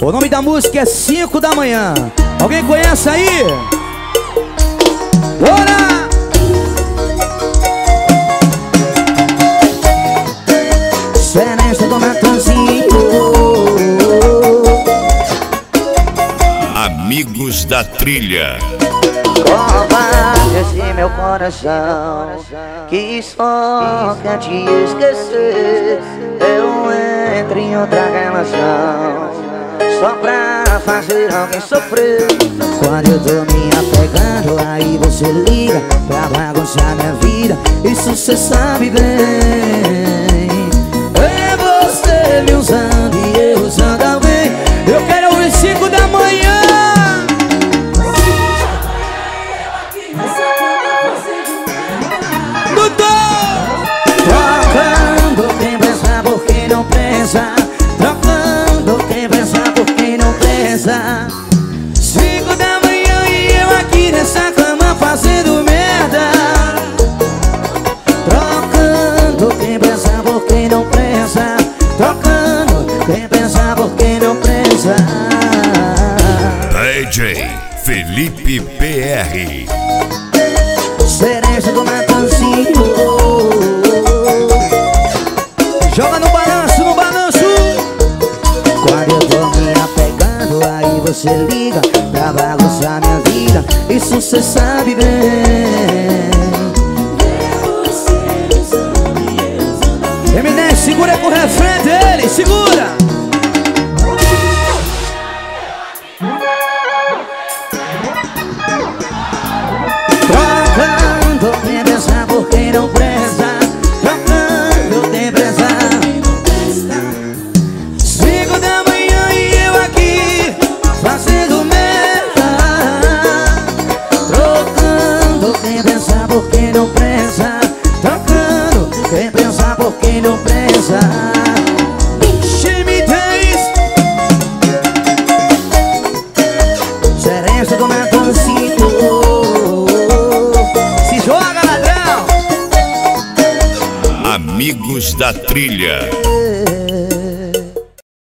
O nome da música é 5 da manhã. Alguém conhece aí? Bora! Seresta do Matanzinho. Amigos da Trilha. Covarde esse meu coração que só quer te esquecer. Eu entro em outra relação só pra fazer alguém sofrer. Quando eu tô me apegando, aí você liga pra bagunçar minha vida. Isso cê sabe bem. É você me usando e eu usando alguém. Eu quero ouvir 5 da manhã. Trocando quem pensa por quem não pensa. Trocando quem pensa por quem não pensa. 5 da manhã e eu aqui nessa cama fazendo merda. Trocando quem pensa por quem não pensa. Trocando quem pensa por quem não pensa. DJ Felipe PR. Seresta do Matanzinho. Joga no balanço, no balanço. Quando eu tô me apegando, aí você liga pra bagunçar minha vida. Isso cê sabe bem. M10, segura com o refrão dele, segura. Trocando quem pensa por quem não presta. Trocando quem pensa. 5 da manhã e eu aqui fazendo merda. Trocando quem pensa por quem não pensa. Trocando quem pensa por quem não pensa. M10 Seresta do Matanzinho. Se joga, ladrão. Amigos da Trilha.